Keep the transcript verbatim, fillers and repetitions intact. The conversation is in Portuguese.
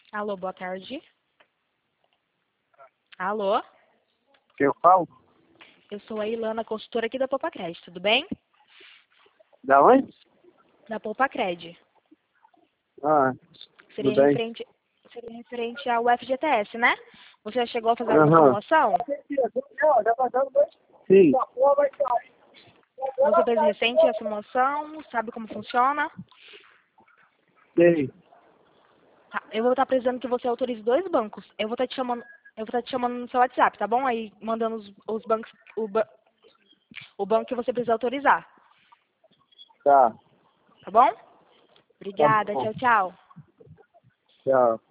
Alô, boa tarde. Alô? Quem eu falo? Eu sou a Ilana, consultora aqui da Poupacred, tudo bem? Da onde? Da Poupacred. Ah, Seria tudo bem. referente, seria referente ao F G T S, né? Você já chegou a fazer alguma Aham. simulação? Sim. Você fez recente a simulação? Sabe como funciona? Sei. Tá, eu vou estar precisando que você autorize dois bancos. Eu vou estar te chamando, eu vou estar te chamando no seu WhatsApp, tá bom? Aí mandando os, os bancos, o, ba- o banco que você precisa autorizar, Tá. tá bom? Tá Obrigada, bom. tchau, tchau. Tchau.